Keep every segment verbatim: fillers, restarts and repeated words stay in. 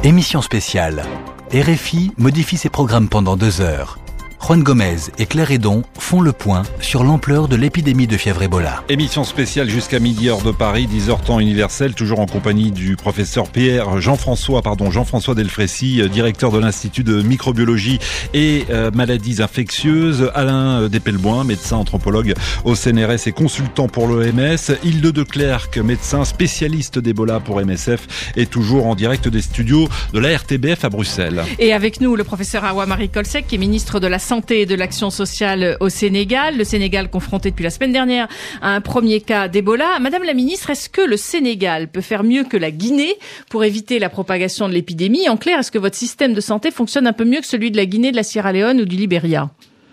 Émission spéciale. R F I modifie ses programmes pendant deux heures. Juan Gomez et Claire Hédon font le point sur l'ampleur de l'épidémie de fièvre Ebola. Émission spéciale jusqu'à midi heure de Paris, dix heures temps universel, toujours en compagnie du professeur Pierre Jean-François, pardon, Jean-François Delfrécy, directeur de l'Institut de microbiologie et euh, maladies infectieuses, Alain Despelboin, médecin anthropologue au C N R S et consultant pour l'O M S, Hilde de Clercq, médecin spécialiste d'Ebola pour M S F et toujours en direct des studios de la R T B F à Bruxelles. Et avec nous, le professeur Awa Marie Kolsek, qui est ministre de la Santé et de l'Action sociale au Sénégal. Le Sénégal confronté depuis la semaine dernière à un premier cas d'Ebola. Madame la ministre, est-ce que le Sénégal peut faire mieux que la Guinée pour éviter la propagation de l'épidémie? En clair, est-ce que votre système de santé fonctionne un peu mieux que celui de la Guinée, de la Sierra Leone ou du Libéria?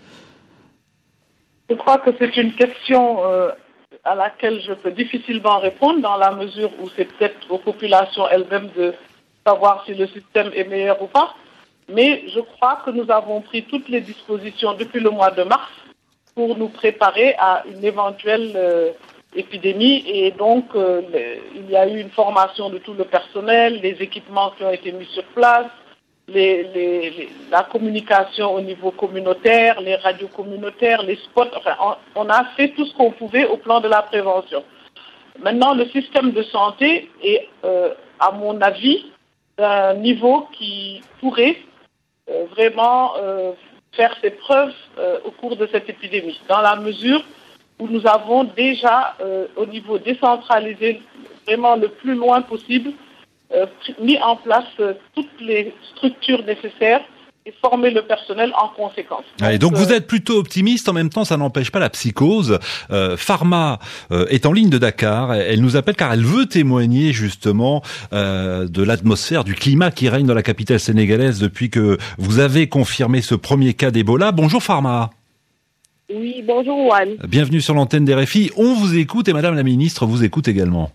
Je crois que c'est une question euh, à laquelle je peux difficilement répondre, dans la mesure où c'est peut-être aux populations elles-mêmes de savoir si le système est meilleur ou pas. Mais je crois que nous avons pris toutes les dispositions depuis le mois de mars pour nous préparer à une éventuelle euh, épidémie. Et donc, euh, les, il y a eu une formation de tout le personnel, les équipements qui ont été mis sur place, les, les, les, la communication au niveau communautaire, les radios communautaires, les spots. Enfin, on, on a fait tout ce qu'on pouvait au plan de la prévention. Maintenant, le système de santé est, euh, à mon avis, d'un niveau qui pourrait Euh, vraiment euh, faire ses preuves euh, au cours de cette épidémie, dans la mesure où nous avons déjà, euh, au niveau décentralisé, vraiment le plus loin possible, euh, mis en place euh, toutes les structures nécessaires et former le personnel en conséquence. Donc, Allez, donc euh, vous êtes plutôt optimiste, en même temps ça n'empêche pas la psychose. Euh, Pharma euh, est en ligne de Dakar, elle nous appelle car elle veut témoigner justement euh, de l'atmosphère, du climat qui règne dans la capitale sénégalaise depuis que vous avez confirmé ce premier cas d'Ebola. Bonjour Pharma. Oui, bonjour Juan. Bienvenue sur l'antenne des R F I, on vous écoute et Madame la Ministre vous écoute également.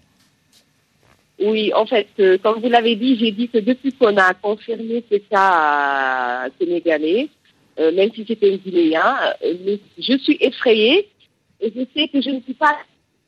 Oui, en fait, euh, comme vous l'avez dit, j'ai dit que depuis qu'on a confirmé ce cas sénégalais, euh, même si c'était un Guinéen, euh, je suis effrayée et je sais que je ne suis pas...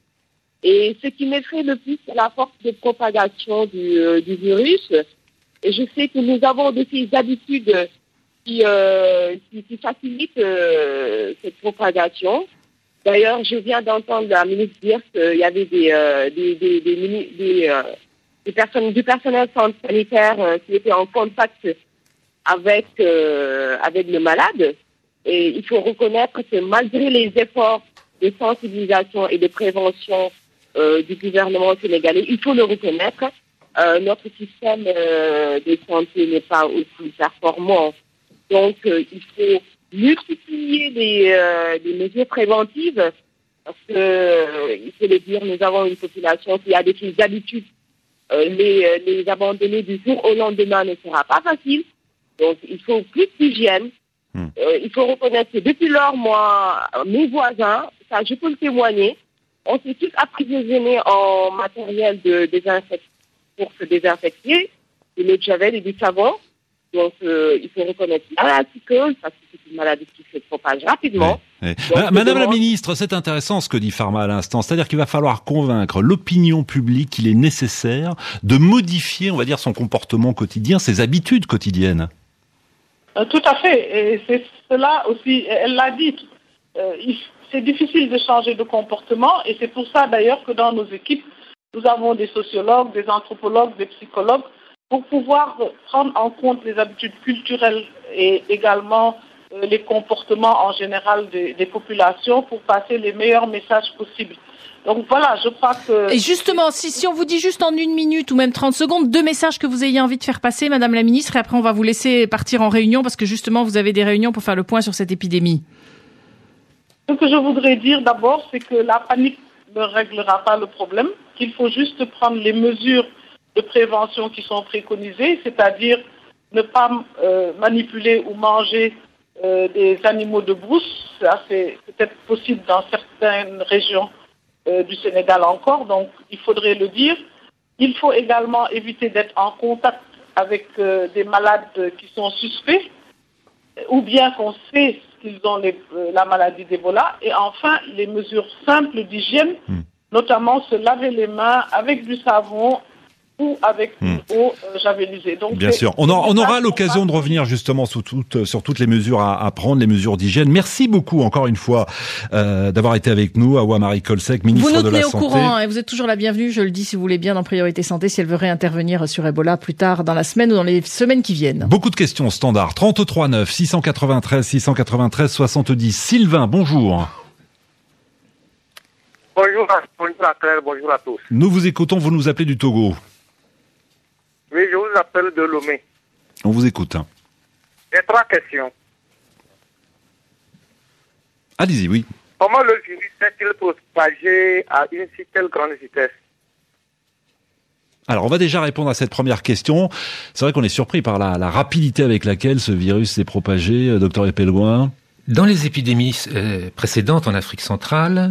Et ce qui m'effraie le plus, c'est la force de propagation du, euh, du virus. Et je sais que nous avons de ces habitudes qui, euh, qui, qui facilitent euh, cette propagation. D'ailleurs, je viens d'entendre la ministre dire qu'il y avait des, euh, des, des, des, des, des, euh, des personnes, du personnel sanitaire euh, qui était en contact avec, euh, avec le malade. Et il faut reconnaître que malgré les efforts de sensibilisation et de prévention euh, du gouvernement sénégalais, il faut le reconnaître, euh, notre système euh, de santé n'est pas aussi performant. Donc, euh, il faut multiplier les, euh, les mesures préventives parce que, euh, il faut le dire, nous avons une population qui a des habitudes. Euh, les, les abandonner du jour au lendemain ne sera pas facile. Donc, il faut plus d'hygiène. Mmh. Euh, il faut reconnaître que depuis lors, moi, mes voisins, ça je peux le témoigner, on s'est tous approvisionné en matériel de désinfection pour se désinfecter, de l'eau de javel et du savon. Donc, euh, il faut reconnaître la psychose, parce que c'est une maladie qui se propage rapidement. Oui, oui. Donc, Madame demande... la ministre, c'est intéressant ce que dit Pharma à l'instant. C'est-à-dire qu'il va falloir convaincre l'opinion publique qu'il est nécessaire de modifier, on va dire, son comportement quotidien, ses habitudes quotidiennes. Euh, tout à fait. Et c'est cela aussi, elle l'a dit. Euh, c'est difficile de changer de comportement et c'est pour ça d'ailleurs que dans nos équipes, nous avons des sociologues, des anthropologues, des psychologues, pour pouvoir prendre en compte les habitudes culturelles et également euh, les comportements en général des, des populations pour passer les meilleurs messages possibles. Donc voilà, je crois que... Et justement, si, si on vous dit juste en une minute ou même trente secondes, deux messages que vous ayez envie de faire passer, Madame la Ministre, et après on va vous laisser partir en réunion parce que justement vous avez des réunions pour faire le point sur cette épidémie. Ce que je voudrais dire d'abord, c'est que la panique ne réglera pas le problème, qu'il faut juste prendre les mesures de prévention qui sont préconisées, c'est-à-dire ne pas euh, manipuler ou manger euh, des animaux de brousse. Ça, c'est peut-être possible dans certaines régions euh, du Sénégal encore, donc il faudrait le dire. Il faut également éviter d'être en contact avec euh, des malades qui sont suspects, ou bien qu'on sait qu'ils ont les, euh, la maladie d'Ebola. Et enfin, les mesures simples d'hygiène, mmh. notamment se laver les mains avec du savon ou avec mmh. une eau euh, javelisée. Donc, bien sûr. On, en, on aura l'occasion de revenir justement sous toutes, sur toutes les mesures à, à prendre, les mesures d'hygiène. Merci beaucoup encore une fois euh, d'avoir été avec nous, Awa Marie-Colsec, ministre vous de la Santé. Vous nous tenez au courant et vous êtes toujours la bienvenue, je le dis si vous voulez bien, dans Priorité Santé, si elle veut réintervenir sur Ebola plus tard dans la semaine ou dans les semaines qui viennent. Beaucoup de questions standards. trente-trois neuf, six cent quatre-vingt-treize, six cent quatre-vingt-treize, soixante-dix. Sylvain, bonjour. Bonjour, bonjour à Claire, bonjour à tous. Nous vous écoutons, vous nous appelez du Togo. Oui, je vous appelle de Lomé. On vous écoute. J'ai trois questions. Allez-y, oui. Comment le virus s'est-il propagé à une si telle grande vitesse? Alors, on va déjà répondre à cette première question. C'est vrai qu'on est surpris par la, la rapidité avec laquelle ce virus s'est propagé, euh, docteur Epelgoin. Dans les épidémies euh, précédentes en Afrique centrale,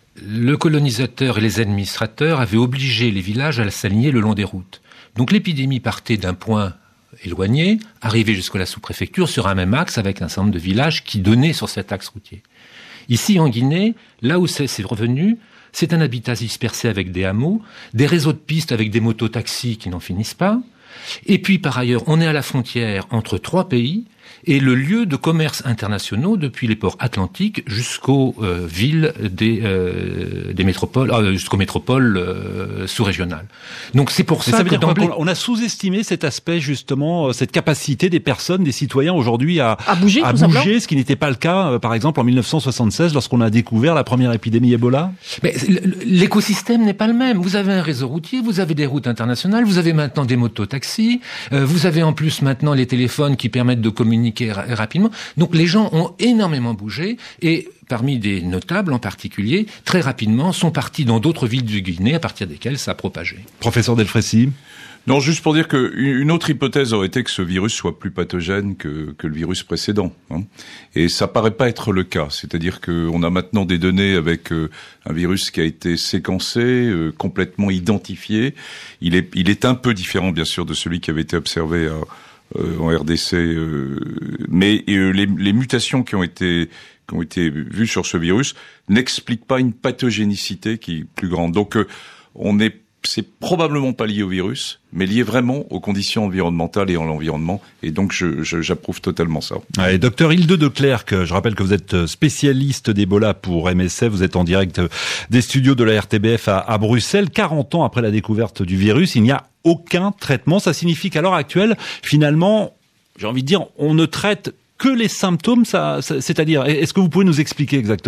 le colonisateur et les administrateurs avaient obligé les villages à s'aligner le long des routes. Donc l'épidémie partait d'un point éloigné, arrivait jusqu'à la sous-préfecture sur un même axe avec un certain nombre de villages qui donnaient sur cet axe routier. Ici en Guinée, là où c'est, c'est revenu, c'est un habitat dispersé avec des hameaux, des réseaux de pistes avec des mototaxis qui n'en finissent pas. Et puis par ailleurs, on est à la frontière entre trois pays et le lieu de commerce internationaux depuis les ports atlantiques jusqu'aux euh, villes des, euh, des métropoles, euh, jusqu'aux métropoles euh, sous-régionales. Donc c'est pour ça, ça veut que dire d'emblée... qu'on a sous-estimé cet aspect justement, cette capacité des personnes, des citoyens aujourd'hui à, à bouger, à bouger ce qui n'était pas le cas, euh, par exemple en mille neuf cent soixante-seize lorsqu'on a découvert la première épidémie Ebola. Mais l'écosystème n'est pas le même. Vous avez un réseau routier, vous avez des routes internationales, vous avez maintenant des mototaxis, euh, vous avez en plus maintenant les téléphones qui permettent de communiquer rapidement. Donc les gens ont énormément bougé et parmi des notables en particulier, très rapidement sont partis dans d'autres villes du Guinée à partir desquelles ça a propagé. Professeur Delfrécy. Non, juste pour dire que une autre hypothèse aurait été que ce virus soit plus pathogène que, que le virus précédent. Hein. Et ça paraît pas être le cas. C'est-à-dire qu'on a maintenant des données avec euh, un virus qui a été séquencé, euh, complètement identifié. Il est, il est un peu différent, bien sûr, de celui qui avait été observé à Euh, en R D C, euh, mais euh, les, les mutations qui ont été qui ont été vues sur ce virus n'expliquent pas une pathogénicité qui est plus grande. Donc, euh, on est c'est probablement pas lié au virus, mais lié vraiment aux conditions environnementales et à l'environnement. Et donc, je, je, j'approuve totalement ça. Ouais, docteur Hilde de Clercq, je rappelle que vous êtes spécialiste d'Ebola pour M S F. Vous êtes en direct des studios de la R T B F à, à Bruxelles. quarante ans après la découverte du virus, il n'y a aucun traitement. Ça signifie qu'à l'heure actuelle, finalement, j'ai envie de dire, on ne traite que les symptômes. Ça, ça, c'est-à-dire, est-ce que vous pouvez nous expliquer exactement ?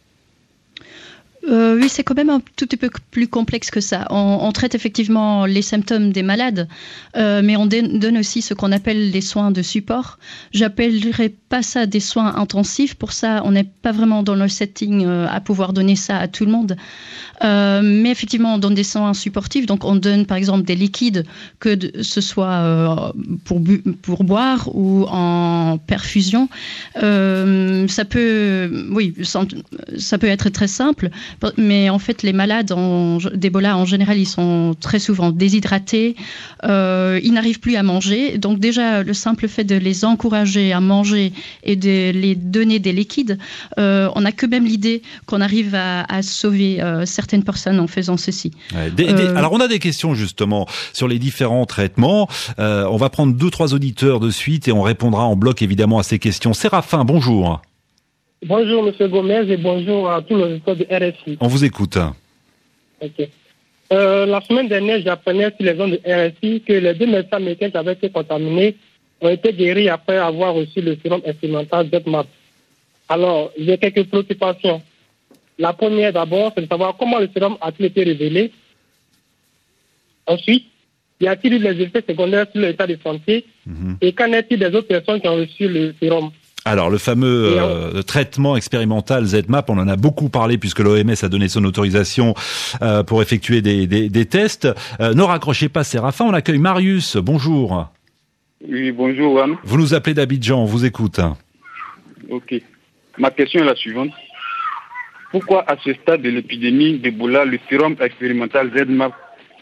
Euh, oui, c'est quand même un tout petit peu plus complexe que ça. On, on traite effectivement les symptômes des malades, euh, mais on donne aussi ce qu'on appelle les soins de support. J'appellerais pas ça des soins intensifs. Pour ça, on n'est pas vraiment dans le setting euh, à pouvoir donner ça à tout le monde. Euh, mais effectivement, on donne des soins supportifs. Donc, on donne par exemple des liquides, que de, ce soit euh, pour, bu, pour boire ou en perfusion. Euh, ça peut, oui, ça peut être très simple. Mais en fait, les malades en, d'Ebola, en général, ils sont très souvent déshydratés, euh, ils n'arrivent plus à manger. Donc déjà, le simple fait de les encourager à manger et de les donner des liquides, euh, on a que même l'idée qu'on arrive à, à sauver euh, certaines personnes en faisant ceci. Ouais, des, des, euh... Alors, on a des questions justement sur les différents traitements. Euh, on va prendre deux, trois auditeurs de suite et on répondra en bloc évidemment à ces questions. Séraphin, bonjour. Bonjour M. Gomez et bonjour à tous les auditeurs de R F I. On vous écoute. Ok. Euh, la semaine dernière, j'apprenais sur les ondes de R F I que les deux médecins américains qui avaient été contaminés ont été guéris après avoir reçu le sérum expérimental Z M A P. Alors, j'ai quelques préoccupations. La première d'abord, c'est de savoir comment le sérum a-t-il été révélé. Ensuite, y a-t-il eu des effets secondaires sur l'état de santé? Mm-hmm. Et qu'en est-il des autres personnes qui ont reçu le sérum? Alors, le fameux euh, traitement expérimental Z M A P, on en a beaucoup parlé puisque l'O M S a donné son autorisation euh, pour effectuer des, des, des tests. Euh, ne raccrochez pas, Séraphin, on accueille Marius. Bonjour. Oui, bonjour, Anne. Vous nous appelez d'Abidjan, on vous écoute. Ok. Ma question est la suivante. Pourquoi, à ce stade de l'épidémie d'Ebola, le sérum expérimental Z M A P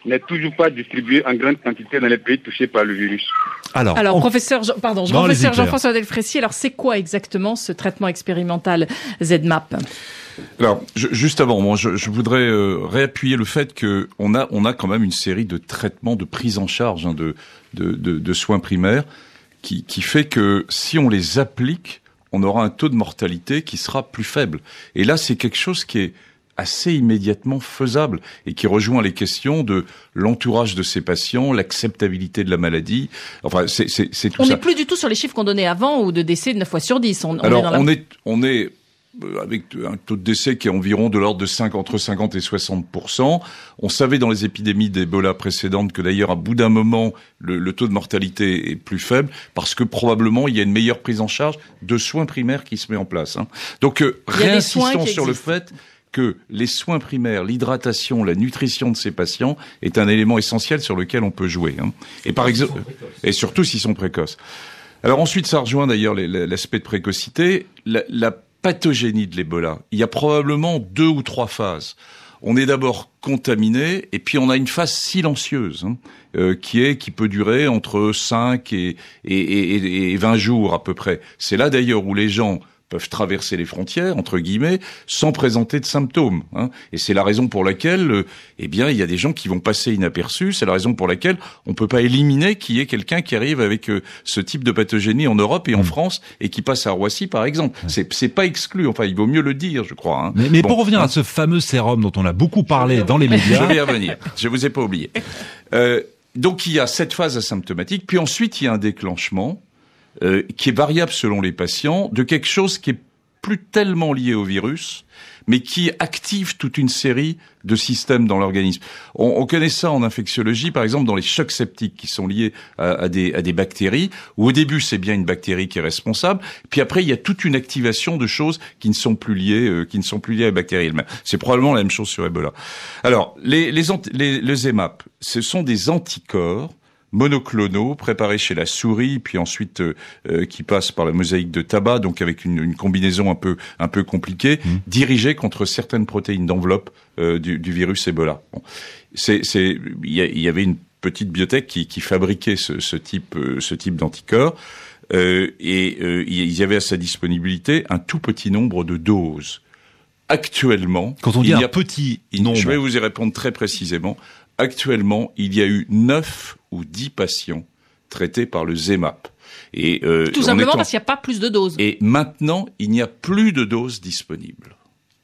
n'est toujours pas distribué en grande quantité dans les pays touchés par le virus. Alors, alors on... professeur, Jean, pardon, non, professeur Jean-François Delfraissy, alors c'est quoi exactement ce traitement expérimental Z M A P ? Alors, je, juste avant, moi, je, je voudrais euh, réappuyer le fait que on a, on a quand même une série de traitements, de prise en charge hein, de, de, de, de soins primaires, qui, qui fait que si on les applique, on aura un taux de mortalité qui sera plus faible. Et là, c'est quelque chose qui est assez immédiatement faisable et qui rejoint les questions de l'entourage de ces patients, l'acceptabilité de la maladie. Enfin, c'est, c'est, c'est tout on ça. On n'est plus du tout sur les chiffres qu'on donnait avant ou de décès de neuf fois sur dix. On, on Alors, est dans la... on est, on est avec un taux de décès qui est environ de l'ordre de cinq, entre cinquante et soixante pour cent. On savait dans les épidémies d'Ebola précédentes que d'ailleurs, à bout d'un moment, le, le taux de mortalité est plus faible parce que probablement il y a une meilleure prise en charge de soins primaires qui se met en place. Hein. Donc, euh, réinsistons sur le fait que les soins primaires, l'hydratation, la nutrition de ces patients est un élément essentiel sur lequel on peut jouer. Hein. Et par exemple, et surtout s'ils sont précoces. Alors ensuite, ça rejoint d'ailleurs l'aspect de précocité. La, la pathogénie de l'Ebola, il y a probablement deux ou trois phases. On est d'abord contaminé, et puis on a une phase silencieuse, hein, euh, qui est qui peut durer entre cinq et, et, et, et vingt jours à peu près. C'est là d'ailleurs où les gens peuvent traverser les frontières, entre guillemets, sans présenter de symptômes. Hein. Et c'est la raison pour laquelle, euh, eh bien, il y a des gens qui vont passer inaperçus. C'est la raison pour laquelle on peut pas éliminer qu'il y ait quelqu'un qui arrive avec euh, ce type de pathogénie en Europe et en mmh. France et qui passe à Roissy, par exemple. Ouais. C'est, c'est pas exclu. Enfin, il vaut mieux le dire, je crois. Hein. Mais, mais bon, pour revenir hein. à ce fameux sérum dont on a beaucoup parlé dans les médias, je vais y revenir. Je vous ai pas oublié. Euh, donc, il y a cette phase asymptomatique, puis ensuite il y a un déclenchement. Euh, qui est variable selon les patients, de quelque chose qui est plus tellement lié au virus, mais qui active toute une série de systèmes dans l'organisme. On, on connaît ça en infectiologie, par exemple, dans les chocs septiques qui sont liés à, à, des, à des bactéries, où au début, c'est bien une bactérie qui est responsable, puis après, il y a toute une activation de choses qui ne sont plus liées, euh, qui ne sont plus liées à la bactérie elle-même. C'est probablement la même chose sur Ebola. Alors, les, les, les, le Z M A P, ce sont des anticorps monoclonaux préparés chez la souris, puis ensuite euh, qui passent par la mosaïque de tabac, donc avec une, une combinaison un peu un peu compliquée, mmh. dirigée contre certaines protéines d'enveloppe euh, du, du virus Ebola. Bon. C'est c'est il y, y avait une petite biotech qui, qui fabriquait ce, ce type euh, ce type d'anticorps euh, et euh, il y avait à sa disponibilité un tout petit nombre de doses. Actuellement, quand on dit il y un a, petit nombre, je vais vous y répondre très précisément. Actuellement, il y a eu neuf ou dix patients traités par le Z M A P. Et, euh, Tout simplement en... parce qu'il n'y a pas plus de doses. Et maintenant, il n'y a plus de doses disponibles.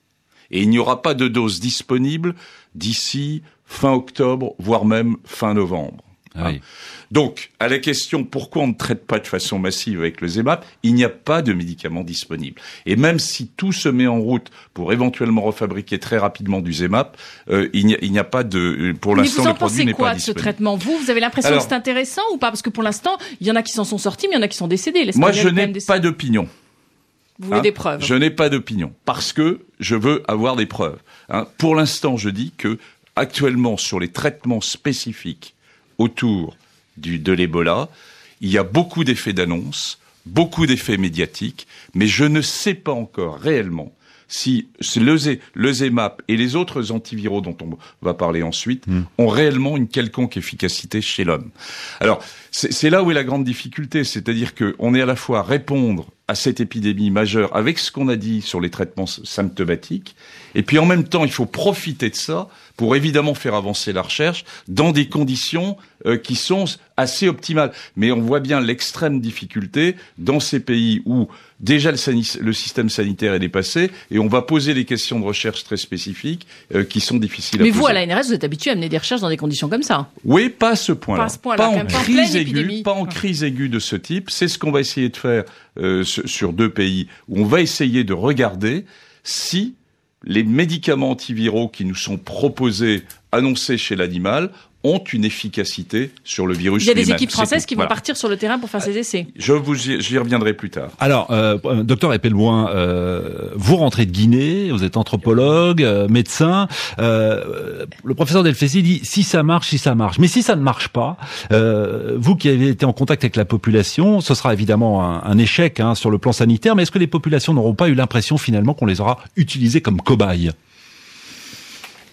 Et il n'y aura pas de doses disponibles d'ici fin octobre, voire même fin novembre. Ah oui. Donc, à la question pourquoi on ne traite pas de façon massive avec le Z M A P, il n'y a pas de médicaments disponibles. Et même si tout se met en route pour éventuellement refabriquer très rapidement du Z M A P, euh, il, n'y a, il n'y a pas de, pour mais l'instant, le produit n'est pas disponible. Mais vous en pensez quoi de ce traitement ? Vous, vous avez l'impression Alors, que c'est intéressant ou pas ? Parce que pour l'instant, il y en a qui s'en sont sortis, mais il y en a qui sont décédés. Moi, je n'ai pas d'opinion. Vous voulez hein, des preuves ? Je n'ai pas d'opinion parce que je veux avoir des preuves. Hein. Pour l'instant, je dis que actuellement, sur les traitements spécifiques autour du, de l'Ebola, il y a beaucoup d'effets d'annonce, beaucoup d'effets médiatiques, mais je ne sais pas encore réellement si le, Z, le Z M A P et les autres antiviraux dont on va parler ensuite mmh. ont réellement une quelconque efficacité chez l'homme. Alors, c'est, c'est là où est la grande difficulté, c'est-à-dire qu'on est à la fois à répondre à cette épidémie majeure avec ce qu'on a dit sur les traitements symptomatiques, et puis en même temps, il faut profiter de ça pour évidemment faire avancer la recherche dans des conditions euh, qui sont assez optimales. Mais on voit bien l'extrême difficulté dans ces pays où déjà le, sani- le système sanitaire est dépassé et on va poser des questions de recherche très spécifiques euh, qui sont difficiles Mais à poser. Mais vous, à l'A N R S, vous êtes habitué à mener des recherches dans des conditions comme ça ? Oui, pas à ce point-là. Pas à ce point-là, pas en même, crise en aiguë, pas en crise aiguë de ce type. C'est ce qu'on va essayer de faire euh, sur deux pays où on va essayer de regarder si les médicaments antiviraux qui nous sont proposés, annoncés chez l'animal, ont une efficacité sur le virus lui-même. Il y a des équipes françaises qui vont voilà. partir sur le terrain pour faire ces essais. Je vous y, j'y reviendrai plus tard. Alors, euh, docteur Epelboin, euh, vous rentrez de Guinée, vous êtes anthropologue, euh, médecin. Euh, le professeur Delfraissy dit si ça marche, si ça marche. Mais si ça ne marche pas, euh, vous qui avez été en contact avec la population, ce sera évidemment un, un échec hein, sur le plan sanitaire. Mais est-ce que les populations n'auront pas eu l'impression finalement qu'on les aura utilisées comme cobayes ?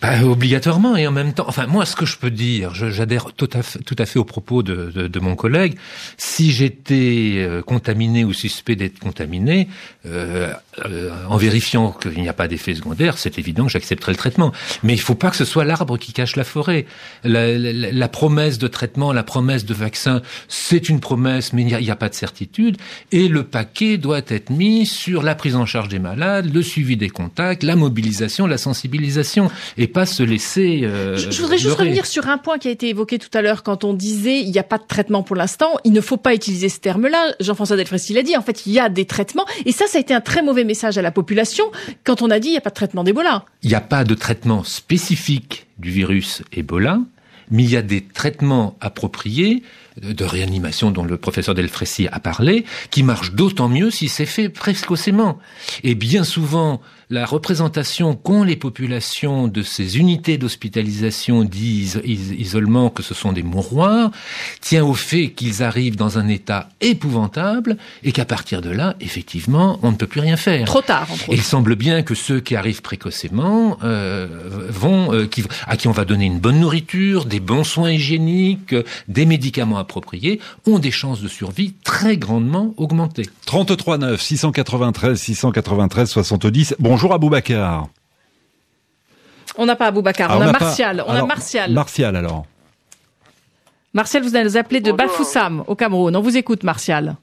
Bah, obligatoirement, et en même temps, enfin moi ce que je peux dire, je, j'adhère tout à fait, tout à fait aux propos de, de, de mon collègue. Si j'étais euh, contaminé ou suspect d'être contaminé, euh, euh, en vérifiant qu'il n'y a pas d'effet secondaire, c'est évident que j'accepterai le traitement. Mais il ne faut pas que ce soit l'arbre qui cache la forêt. La, la, la promesse de traitement, la promesse de vaccin, c'est une promesse, mais il n'y a, il n'y a pas de certitude. Et le paquet doit être mis sur la prise en charge des malades, le suivi des contacts, la mobilisation, la sensibilisation. Et Et pas se laisser. Euh, je, je voudrais juste leurrer. revenir sur un point qui a été évoqué tout à l'heure quand on disait il n'y a pas de traitement pour l'instant. Il ne faut pas utiliser ce terme-là. Jean-François Delfraissy l'a dit. En fait, il y a des traitements. Et ça, ça a été un très mauvais message à la population quand on a dit il n'y a pas de traitement d'Ebola. Il n'y a pas de traitement spécifique du virus Ebola, mais il y a des traitements appropriés de réanimation dont le professeur Delfraissy a parlé, qui marchent d'autant mieux si c'est fait précocement. Et bien souvent, la représentation qu'ont les populations de ces unités d'hospitalisation d'isolement, que ce sont des mouroirs, tient au fait qu'ils arrivent dans un état épouvantable et qu'à partir de là, effectivement, on ne peut plus rien faire. Trop tard, entre autres. Et il semble bien que ceux qui arrivent précocement euh, vont, euh, qui, à qui on va donner une bonne nourriture, des bons soins hygiéniques, euh, des médicaments appropriés, ont des chances de survie très grandement augmentées. trente-trois neuf, six cent quatre-vingt-treize, six cent quatre-vingt-treize, soixante-dix. Bonjour Aboubacar. On n'a pas Aboubacar, Ah, on, on a n'a pas- Martial. On alors, a Martial. Martial alors. Martial, vous allez nous appeler de Bonjour. Bafoussam, au Cameroun. On vous écoute, Martial.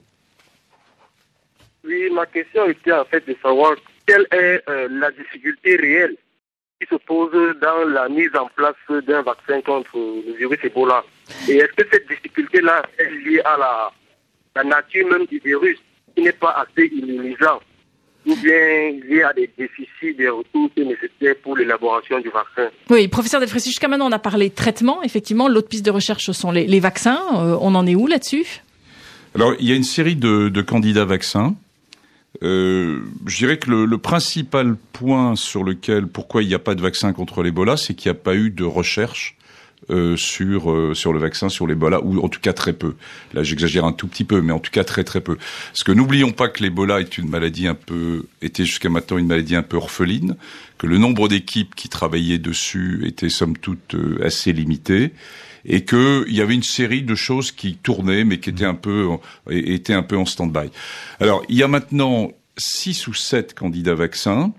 Oui, ma question était en fait de savoir quelle est euh, la difficulté réelle qui se pose dans la mise en place d'un vaccin contre le virus Ebola. Et est-ce que cette difficulté-là est liée à la, la nature même du virus qui n'est pas assez immunisant, ou bien liée à des déficits des ressources nécessaires pour l'élaboration du vaccin? Oui, professeur Delfraissy, jusqu'à maintenant, on a parlé de traitement. Effectivement, l'autre piste de recherche, ce sont les, les vaccins. Euh, on en est où là-dessus? Alors, il y a une série de, de candidats vaccins. Euh, je dirais que le, le principal point sur lequel, pourquoi il n'y a pas de vaccin contre l'Ebola, c'est qu'il n'y a pas eu de recherche euh, sur euh, sur le vaccin, sur l'Ebola, ou en tout cas très peu. Là, j'exagère un tout petit peu, mais en tout cas très très peu. Parce que n'oublions pas que l'Ebola est une maladie un peu, était jusqu'à maintenant une maladie un peu orpheline, que le nombre d'équipes qui travaillaient dessus était somme toute euh, assez limité, et que il y avait une série de choses qui tournaient, mais qui étaient un peu étaient un peu en stand-by. Alors, il y a maintenant six ou sept candidats vaccins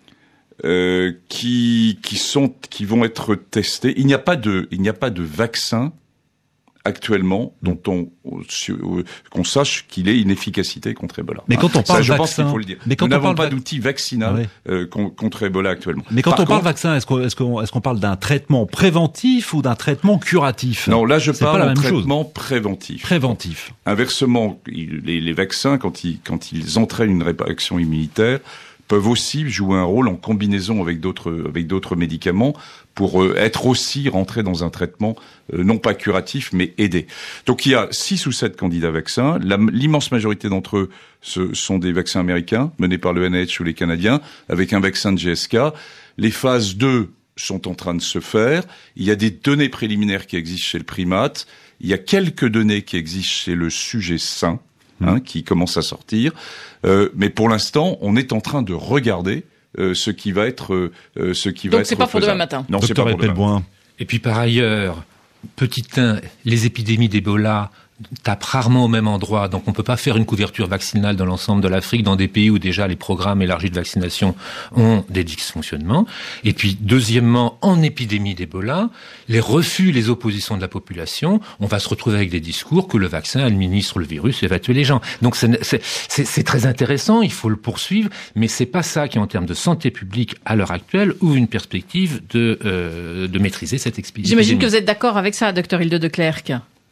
euh, qui qui sont qui vont être testés. Il n'y a pas de il n'y a pas de vaccin actuellement dont on qu'on sache qu'il ait une efficacité contre Ebola. Mais quand on parle Ça, je pense vaccin, qu'il faut le dire. mais quand Nous on n'avons parle pas vac- d'outil vaccinal Ouais. euh, con- contre Ebola actuellement. Mais quand Par on parle contre- vaccin, est-ce qu'on est-ce qu'on est-ce qu'on parle d'un traitement préventif ou d'un traitement curatif? Non, là je C'est pas parle la de même chose. traitement préventif. Préventif. Inversement, il- les, les vaccins, quand ils, quand ils entraînent une réaction immunitaire, peuvent aussi jouer un rôle en combinaison avec d'autres avec d'autres médicaments pour euh, être aussi rentrés dans un traitement euh, non pas curatif mais aidé. Donc il y a six ou sept candidats vaccins. La- L'immense majorité d'entre eux ce sont des vaccins américains menés par le N I H ou les Canadiens avec un vaccin de G S K. Les phases deux sont en train de se faire. Il y a des données préliminaires qui existent chez le primate. Il y a quelques données qui existent chez le sujet sain. Hein, qui commence à sortir, euh, mais pour l'instant, on est en train de regarder euh, ce qui va être, euh, ce qui va Donc être. c'est pas pour faisable. demain matin. Non, c'est pas Docteur pour demain. Epelboin. Et puis par ailleurs, petit un, les épidémies d'Ebola tapent rarement au même endroit, donc on peut pas faire une couverture vaccinale dans l'ensemble de l'Afrique, dans des pays où déjà les programmes élargis de vaccination ont des dysfonctionnements. Et puis deuxièmement, en épidémie d'Ebola, les refus, les oppositions de la population, on va se retrouver avec des discours que le vaccin administre le virus et va tuer les gens. Donc c'est, c'est, c'est, c'est très intéressant, il faut le poursuivre, mais c'est pas ça qui, en termes de santé publique à l'heure actuelle, ouvre une perspective de, euh, de maîtriser cette épidémie. J'imagine que vous êtes d'accord avec ça, docteur Hilde de Clercq.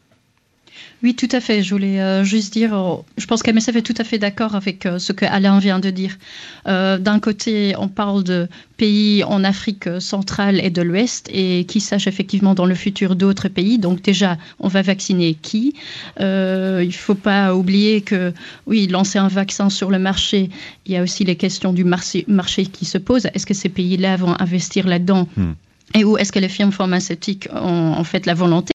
Oui, tout à fait. Je voulais euh, juste dire, euh, je pense qu'M S F est tout à fait d'accord avec euh, ce que Alain vient de dire. Euh, d'un côté, on parle de pays en Afrique centrale et de l'Ouest et qui sachent effectivement dans le futur d'autres pays. Donc déjà, on va vacciner qui euh, Il ne faut pas oublier que, oui, lancer un vaccin sur le marché, il y a aussi les questions du marché, marché qui se posent. Est-ce que ces pays-là vont investir là-dedans Hmm. Et où est-ce que les firmes pharmaceutiques ont en fait la volonté